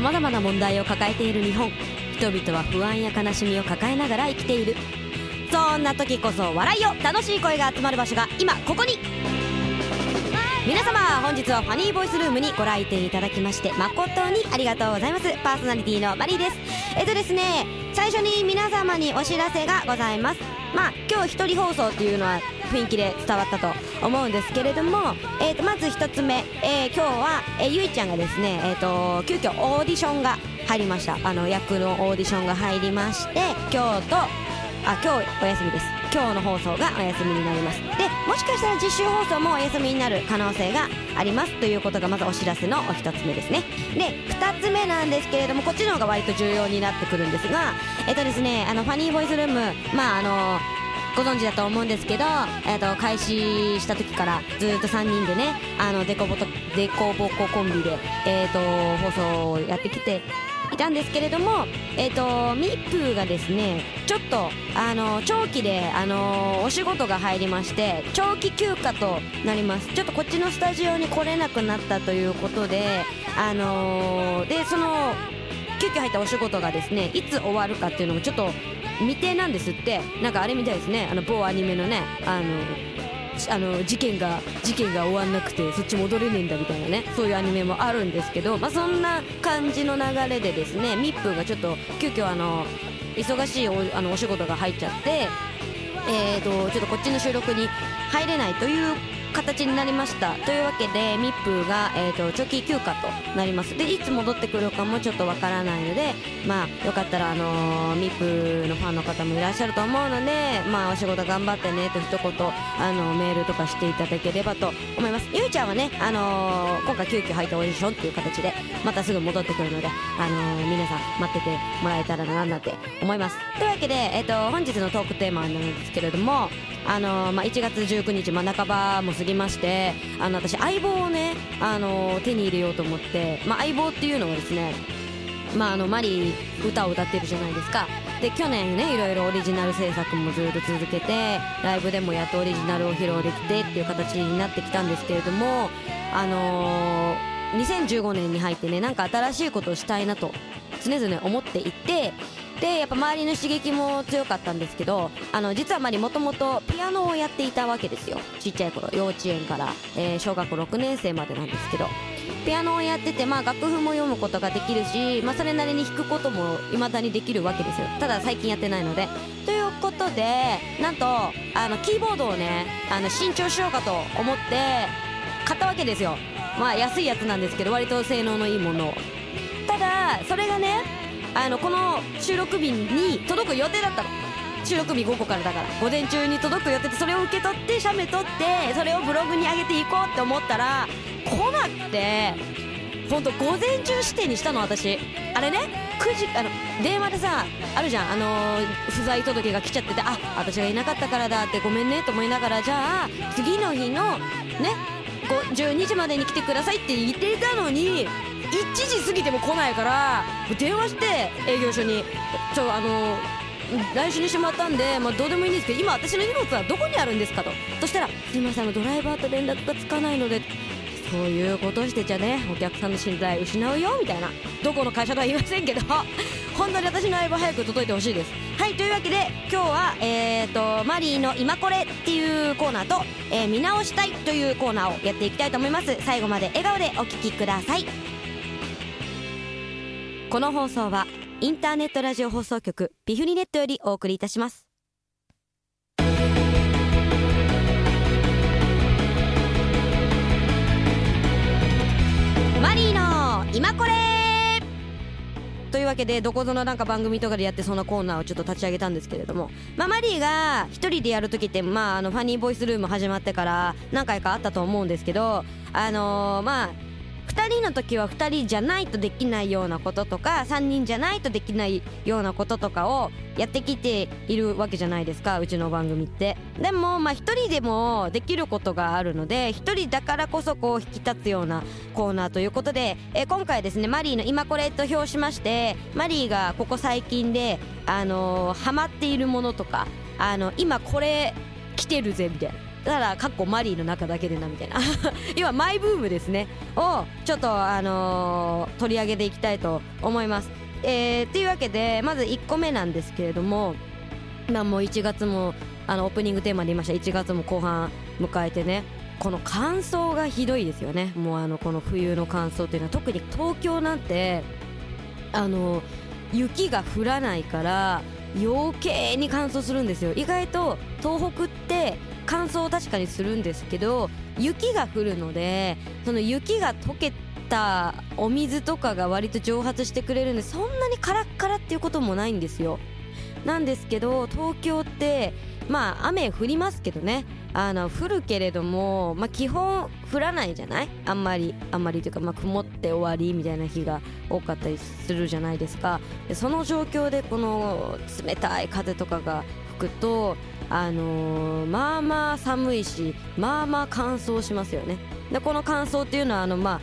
様々な問題を抱えている日本。人々は不安や悲しみを抱えながら生きている。そんな時こそ笑いを、楽しい声が集まる場所が今ここに。皆様、本日はファニーボイスルームにご来店いただきまして誠にありがとうございます。パーソナリティのマリーです。ですね、最初に皆様にお知らせがございます。今日一人放送っていうのは雰囲気で伝わったと思うんですけれども、まず一つ目、今日は、ゆいちゃんがですね、急遽オーディションが入りました。役のオーディションが入りまして、今日お休みです。今日の放送がお休みになります。で、もしかしたら実習放送もお休みになる可能性がありますということがまずお知らせのお一つ目ですね。で、二つ目なんですけれども、こっちの方が割と重要になってくるんですが、ですね、ファニーボイスルーム、ご存知だと思うんですけど、開始した時からずっと3人でね、デコボココンビで、放送をやってきていたんですけれども、ミップーがですね、ちょっと長期でお仕事が入りまして、長期休暇となります。ちょっとこっちのスタジオに来れなくなったということで、でその急遽入ったお仕事がですね、いつ終わるかっていうのもちょっと未定なんですって。なんかあれみたいですね、某アニメのね、事件が終わんなくてそっち戻れねえんだみたいなね、そういうアニメもあるんですけど、そんな感じの流れでですね、ミップーがちょっと急遽忙しいお仕事が入っちゃって、ちょっとこっちの収録に入れないという形になりました。というわけでミップーが、長期休暇となります。で、いつ戻ってくるかもちょっとわからないので、よかったらミップーのファンの方もいらっしゃると思うので、お仕事頑張ってねと一言メールとかしていただければと思います。ゆいちゃんはね、今回急遽入ったオーディションっていう形でまたすぐ戻ってくるので、皆さん待っててもらえたらななんて思います。というわけで、本日のトークテーマなんですけれども、1月19日、半ばも過ぎまして、私相棒をね、手に入れようと思って、相棒っていうのはですね、マリー歌を歌ってるじゃないですか。で、去年ね、いろいろオリジナル制作もずっと続けて、ライブでもやっとオリジナルを披露できてっていう形になってきたんですけれども、2015年に入ってね、なんか新しいことをしたいなと常々思っていて、でやっぱ周りの刺激も強かったんですけど、実はマリもともとピアノをやっていたわけですよ。ちっちゃい頃、幼稚園から、小学校6年生までなんですけど、ピアノをやってて、楽譜も読むことができるし、それなりに弾くことも未だにできるわけですよ。ただ最近やってないので。ということで、なんとキーボードをね、新調しようかと思って買ったわけですよ。安いやつなんですけど、割と性能のいいものを。ただそれがね、この収録日に届く予定だったの。収録日午後からだから午前中に届く予定で、それを受け取って写メ撮ってそれをブログに上げていこうって思ったら来なくて、ほんと午前中指定にしたの私。あれね、9時電話でさ、あるじゃん、不在届が来ちゃってて、私がいなかったからだってごめんねと思いながら、じゃあ次の日のね12時までに来てくださいって言っていたのに、1時過ぎても来ないから、電話して営業所に来週にしてもらったんで、どうでもいいんですけど、今私の荷物はどこにあるんですかと。そしたら、すいません、ドライバーと連絡がつかないので、そういうことしてちゃね、お客さんの信頼失うよみたいな、どこの会社とは言いませんけど本当に私の相棒早く届いてほしいです。はい、というわけで今日はマリーの今これっていうコーナーと、見直したいというコーナーをやっていきたいと思います。最後まで笑顔でお聞きください。この放送はインターネットラジオ放送局ピフリネットよりお送りいたします。マリーの今これというわけで、どこぞのなんか番組とかでやってそのコーナーをちょっと立ち上げたんですけれども、マリーが一人でやるときって、ファニーボイスルーム始まってから何回かあったと思うんですけど、2人の時は2人じゃないとできないようなこととか、3人じゃないとできないようなこととかをやってきているわけじゃないですか、うちの番組って。でも1人でもできることがあるので、1人だからこそこう引き立つようなコーナーということで、今回ですね、マリーの今これと評しまして、マリーがここ最近でハマっているものとか、今これ来てるぜみたいな、 ただかっこマリーの中だけでなみたいな今マイブームですねをちょっと取り上げていきたいと思います。っていうわけでまず1個目なんですけれども、もう1月もオープニングテーマで言いました1月も後半迎えてね、この乾燥がひどいですよね。もうこの冬の乾燥っていうのは特に東京なんて雪が降らないから余計に乾燥するんですよ。意外と東北って乾燥確かにするんですけど雪が降るので、その雪が溶けたお水とかが割と蒸発してくれるんで、そんなにカラッカラっていうこともないんですよ。なんですけど東京って雨降りますけどね、降るけれども、基本降らないじゃない、あんまりというか、曇って終わりみたいな日が多かったりするじゃないですか。でその状況でこの冷たい風とかが吹くとまあまあ寒いし、まあまあ乾燥しますよね。でこの乾燥っていうのは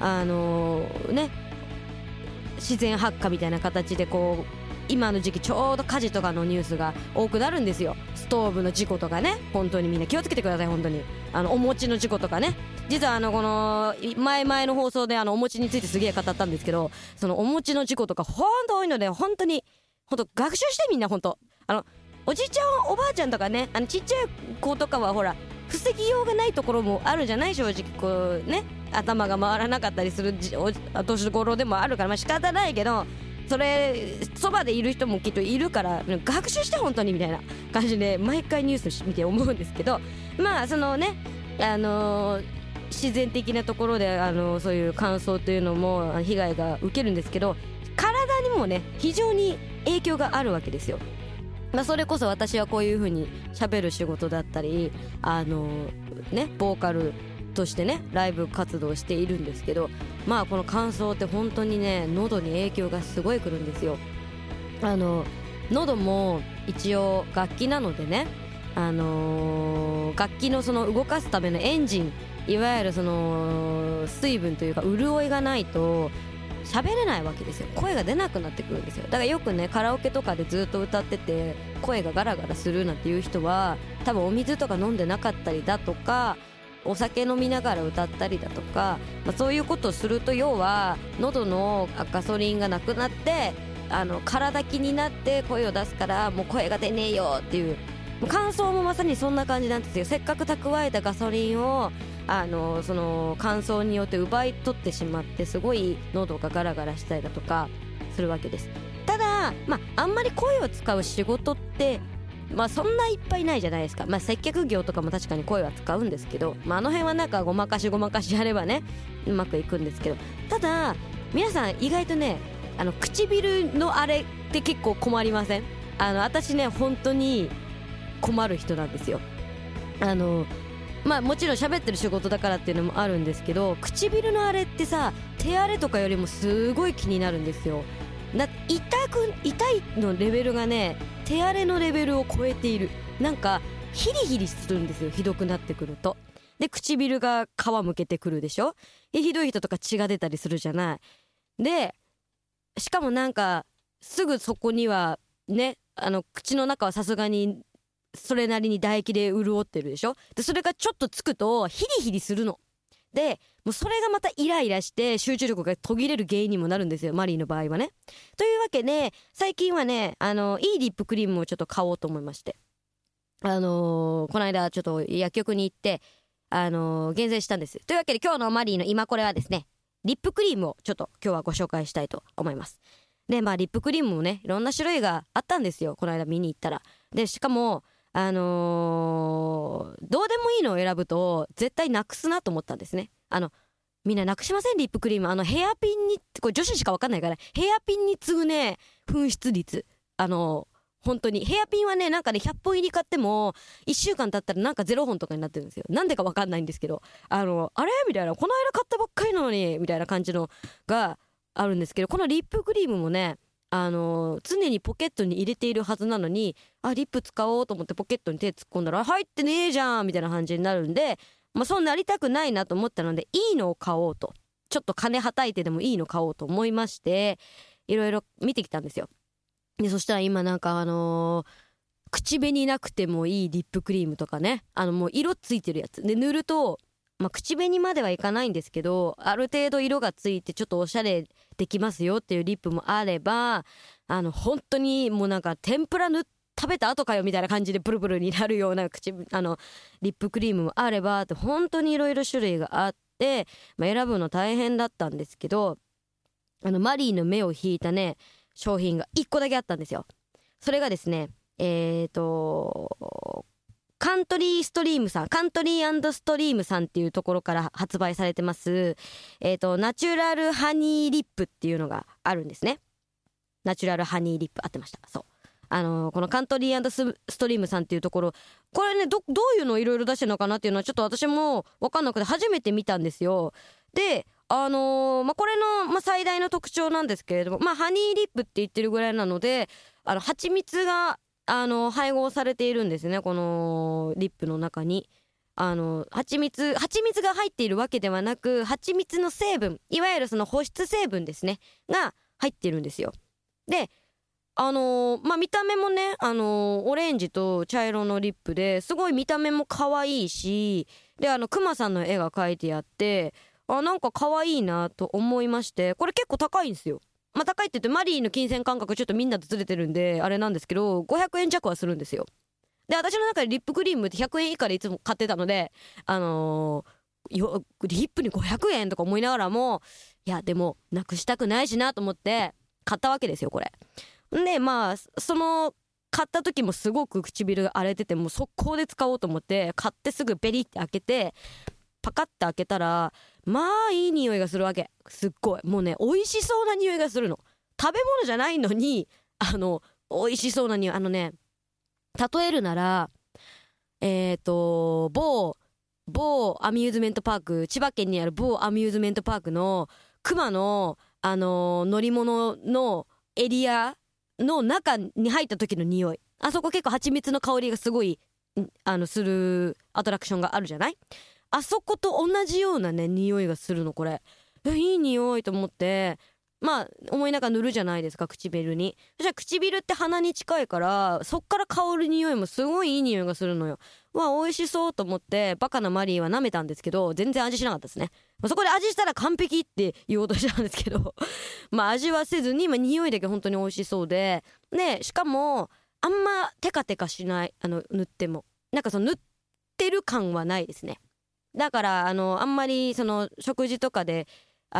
自然発火みたいな形でこう今の時期ちょうど火事とかのニュースが多くなるんですよ。ストーブの事故とかね、本当にみんな気をつけてください。本当にお餅の事故とかね。実はこの前々の放送でお餅についてすげえ語ったんですけど、そのお餅の事故とか本当多いので、本当に学習してみんな。本当おじいちゃんおばあちゃんとかね、ちっちゃい子とかはほら防ぎようがないところもあるじゃない、正直こうね、頭が回らなかったりする年頃でもあるから、仕方ないけど、それそばでいる人もきっといるから学習して本当にみたいな感じで毎回ニュース見て思うんですけど、そのね自然的なところでそういう乾燥というのも被害が受けるんですけど、体にもね非常に影響があるわけですよ。それこそ私はこういう風に喋る仕事だったりボーカルとしてねライブ活動しているんですけど、この乾燥って本当にね喉に影響がすごいくるんですよ。喉も一応楽器なのでね、楽器のその動かすためのエンジン、いわゆるその水分というか潤いがないと喋れないわけですよ。声が出なくなってくるんですよ。だからよくねカラオケとかでずっと歌ってて声がガラガラするなんていう人は多分お水とか飲んでなかったりだとか、お酒飲みながら歌ったりだとか、そういうことをすると要は喉のガソリンがなくなって体気になって声を出すからもう声が出ねえよっていう、乾燥もまさにそんな感じなんですよ。せっかく蓄えたガソリンをその乾燥によって奪い取ってしまって、すごい喉がガラガラしたりだとかするわけです。ただあんまり声を使う仕事ってそんないっぱいないじゃないですか。接客業とかも確かに声は使うんですけど、あの辺はなんかごまかしやればねうまくいくんですけど、ただ皆さん意外とね唇のあれって結構困りません？私ね本当に困る人なんですよ。もちろん喋ってる仕事だからっていうのもあるんですけど、唇のあれってさ手荒れとかよりもすごい気になるんですよ。痛いのレベルがね手荒れのレベルを超えている。なんかヒリヒリするんですよ、ひどくなってくると。で唇が皮むけてくるでしょ。ひどい人とか血が出たりするじゃない。でしかもなんかすぐそこにはね口の中はさすがにそれなりに唾液で潤ってるでしょ。でそれがちょっとつくとヒリヒリするので、もうそれがまたイライラして集中力が途切れる原因にもなるんですよ、マリーの場合はね。というわけで最近はねいいリップクリームをちょっと買おうと思いまして、この間ちょっと薬局に行って厳選したんです。というわけで今日のマリーの今これはですね、リップクリームをちょっと今日はご紹介したいと思います。でリップクリームもねいろんな種類があったんですよ、この間見に行ったら。でしかもどうでもいいのを選ぶと絶対なくすなと思ったんですね。みんななくしません？リップクリームヘアピンに、これ女子しか分かんないからヘアピンに次ぐね紛失率、本当にヘアピンはねなんかね100本入り買っても1週間経ったらなんか0本とかになってるんですよ。なんでか分かんないんですけどあれみたいな、この間買ったばっかりなのにみたいな感じのがあるんですけど、このリップクリームもね常にポケットに入れているはずなのに、リップ使おうと思ってポケットに手突っ込んだら入ってねえじゃんみたいな感じになるんで、そうなりたくないなと思ったのでいいのを買おうと、ちょっと金はたいてでもいいの買おうと思いましていろいろ見てきたんですよ。でそしたら今なんか口紅なくてもいいリップクリームとかね、もう色ついてるやつで塗ると、口紅まではいかないんですけど、ある程度色がついてちょっとおしゃれできますよっていうリップもあれば、本当にもうなんか天ぷら食べた後かよみたいな感じでプルプルになるようなリップクリームもあればって、本当にいろいろ種類があって、選ぶの大変だったんですけど、マリーの目を引いたね商品が1個だけあったんですよ。それがですね、カントリーストリームさん、カントリー&ストリームさんっていうところから発売されてます、ナチュラルハニーリップっていうのがあるんですね。ナチュラルハニーリップ、合ってました。そう。このカントリー&ストリームさんっていうところ、これね、どういうのをいろいろ出してるのかなっていうのはちょっと私も分かんなくて初めて見たんですよ。で、これの、最大の特徴なんですけれども、ハニーリップって言ってるぐらいなので、蜂蜜が配合されているんですね、このリップの中に。蜂蜜が入っているわけではなく、蜂蜜の成分、いわゆるその保湿成分ですねが入っているんですよ。で、見た目もね、オレンジと茶色のリップですごい見た目も可愛いし、でクマさんの絵が描いてあって、なんか可愛いなと思いまして、これ結構高いんですよ。高いって言ってマリーの金銭感覚ちょっとみんなとずれてるんであれなんですけど、500円弱はするんですよ。で、私の中でリップクリームって100円以下でいつも買ってたので、リップに500円とか思いながらも、いやでもなくしたくないしなと思って買ったわけですよ、これ。で、その買った時もすごく唇が荒れてて、もう速攻で使おうと思って買ってすぐベリって開けて、パカッて開けたら、いい匂いがするわけ。すっごいもうね、美味しそうな匂いがするの。食べ物じゃないのに美味しそうな匂い。例えるなら某アミューズメントパーク、千葉県にある某アミューズメントパークの熊の乗り物のエリアの中に入った時の匂い、あそこ結構蜂蜜の香りがすごいするアトラクションがあるじゃない。あそこと同じようなね匂いがするの。これいい匂いと思って、思いながら塗るじゃないですか、唇に。そしたら唇って鼻に近いから、そっから香る匂いもすごいいい匂いがするのよ。美味しそうと思ってバカなマリーは舐めたんですけど、全然味しなかったですね。そこで味したら完璧って言おうとしたんですけど味はせずに、匂いだけ本当に美味しそうで、しかもあんまテカテカしない。塗ってもなんか塗ってる感はないですね。だからあんまりその食事とかで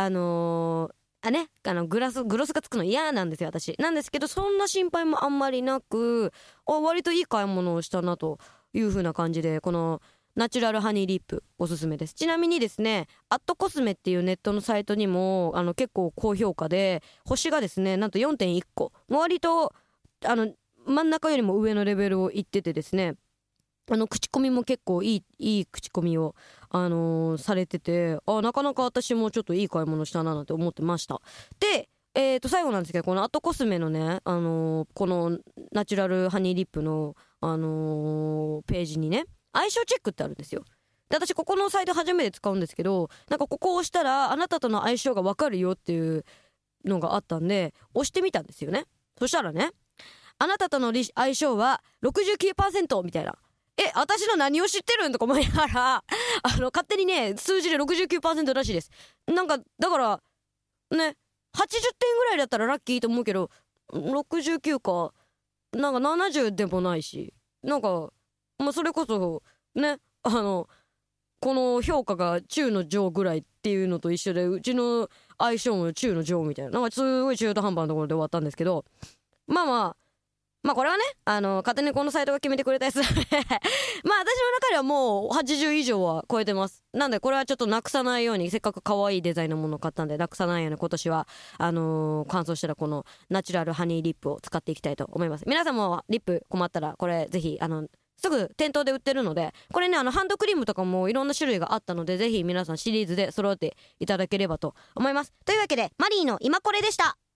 グロスがつくの嫌なんですよ、私。なんですけど、そんな心配もあんまりなく、割といい買い物をしたなという風な感じで、このナチュラルハニーリップおすすめです。ちなみにですね、アットコスメっていうネットのサイトにも結構高評価で、星がですねなんと 4.1 個、割と真ん中よりも上のレベルをいっててですね、口コミも結構いい口コミを、されてて、なかなか私もちょっといい買い物したななんて思ってました。で、最後なんですけど、このアットコスメのね、このナチュラルハニーリップの、ページにね、相性チェックってあるんですよ。で、私ここのサイト初めて使うんですけど、なんかここを押したらあなたとの相性が分かるよっていうのがあったんで押してみたんですよね。そしたらね、あなたとの相性は 69% みたいな。私の何を知ってるんとか思いながら勝手にね数字で 69% らしいです。なんかだからね、80点ぐらいだったらラッキーと思うけど、69かなんか70でもないし、なんかそれこそね、この評価が中の上ぐらいっていうのと一緒で、うちの相性も中の上みたいな、なんかすごい中途半端なところで終わったんですけど、これはね勝手にこのサイトが決めてくれたやつなので私の中ではもう80以上は超えてます。なんでこれはちょっとなくさないように、せっかく可愛いデザインのものを買ったんで、なくさないように今年は乾燥したらこのナチュラルハニーリップを使っていきたいと思います。皆さんもリップ困ったらこれぜひすぐ店頭で売ってるので、これねハンドクリームとかもいろんな種類があったので、ぜひ皆さんシリーズで揃えていただければと思います。というわけでマリーの今これでした。